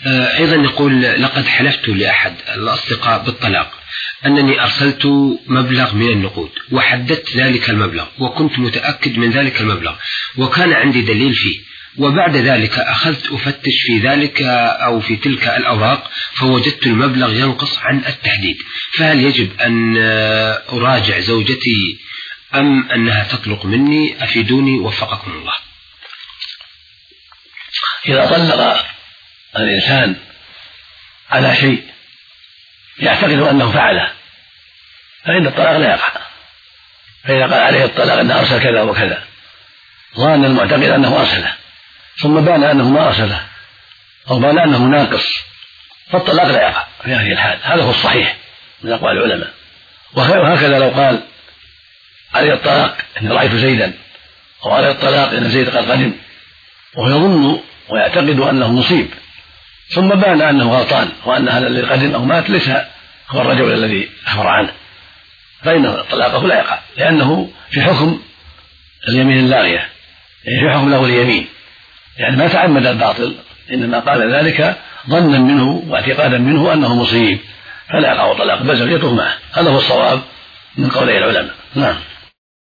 أيضا يقول: لقد حلفت لأحد الأصدقاء بالطلاق أنني أرسلت مبلغ من النقود وحددت ذلك المبلغ وكنت متأكد من ذلك المبلغ وكان عندي دليل فيه، وبعد ذلك أخذت أفتش في ذلك أو في تلك الأوراق فوجدت المبلغ ينقص عن التحديد، فهل يجب أن أراجع زوجتي أم أنها تطلق مني؟ أفيدوني وفقكم الله. إذا طلق الإنسان على شيء يعتقد أنه فعله فإن الطلاق لا يقع. فإذا قال عليه الطلاق أنه أرسل كذا وكذا ظن المعتقد أنه أرسله ثم بان أنه ما أرسله أو بان أنه ناقص فالطلاق لا يقع في هذه الحال. هذا هو الصحيح من أقوال العلماء. وهكذا لو قال عليه الطلاق إن رأيت زيدا أو عليه الطلاق إن زيد قد قدم وهو يظن ويعتقد أنه مصيب ثم بان أنه غلطان وأن هذا الذي قدم أو مات ليس هو الرجل الذي أخبر عنه فإن طلاقه لا يقع، لأنه في حكم اليمين اللاغية، يعني في حكم له اليمين، يعني ما تعمد الباطل إنما قال ذلك ظنا منه واعتقادا منه أنه مصيب فلا يقع طلاق بل زوجته معه. هذا هو الصواب من قولي العلماء. نعم.